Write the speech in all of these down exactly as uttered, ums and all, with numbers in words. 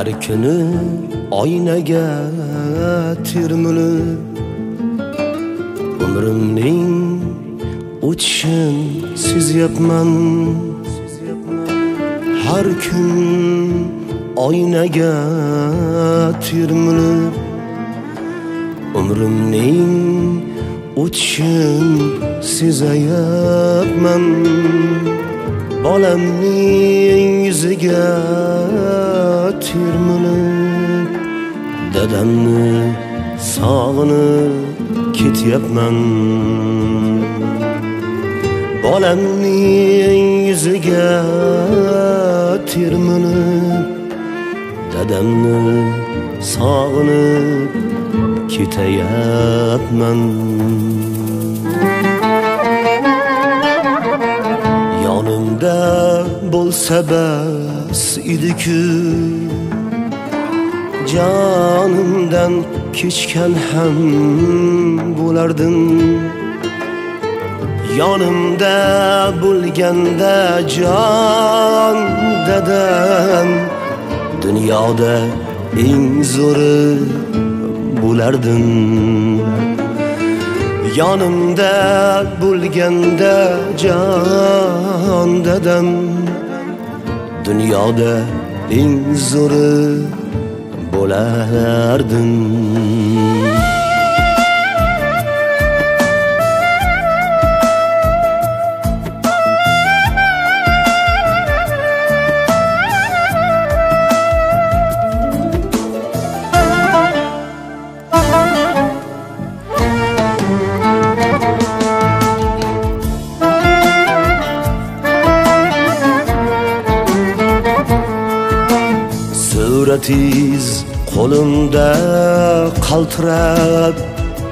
Har kuni oynaga termilib umrimning o'tishin sezyapman. Har kun oynaga termilib umrimning o'tishin sezayapman. Bolamning yuziga termilib dadamni sog'inib ketyapman. Bolamning yuziga termilib dadamni sog'inib ketayapman. Yonimda bo'lsa bas edi-ku, jonimdan kechgan ham bo'lardim. Yonimda bo'lganda jon dadam, dunyoda eng zo'ri bo'lardim. Yonimda bo'lganda jon dadam, dunyoda eng zo'ri bo'lardim. Suratiz qo'limda qaltirab,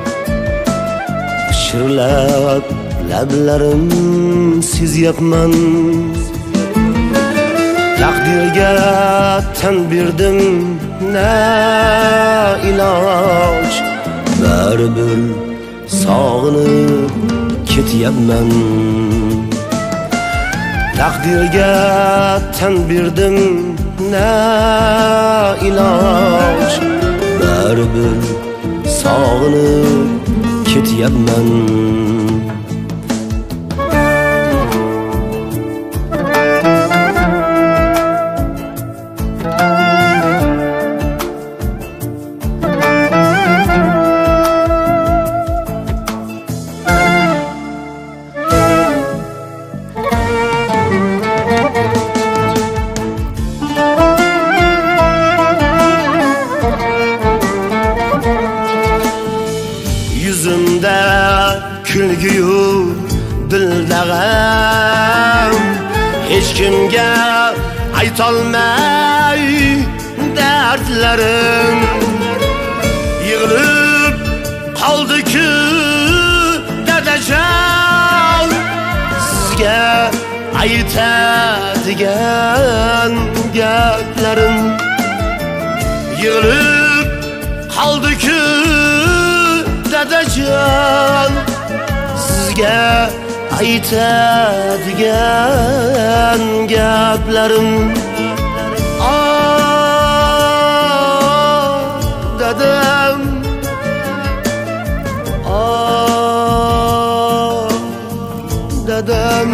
shirlab lablarim sezyapman. Taqdirga tan berdim na iloj, baribir sog'inib ketyapman. Taqdirga tan berdim na iloj, baribir sog'inib ketyapman. Yüzümde külgüyü dildag'am, hech kimga aytolmay dardlarim. Yig'ilib qoldi-ku dadajon, sizga aytadigan gaplarim. Yig'ilib qoldi-ku dadajon, sizga aytadigan gaplarim. Ah dadam, ah dadam,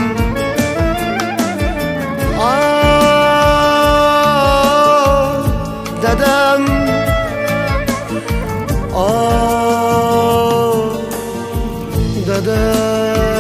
ah dadam, ah dadam.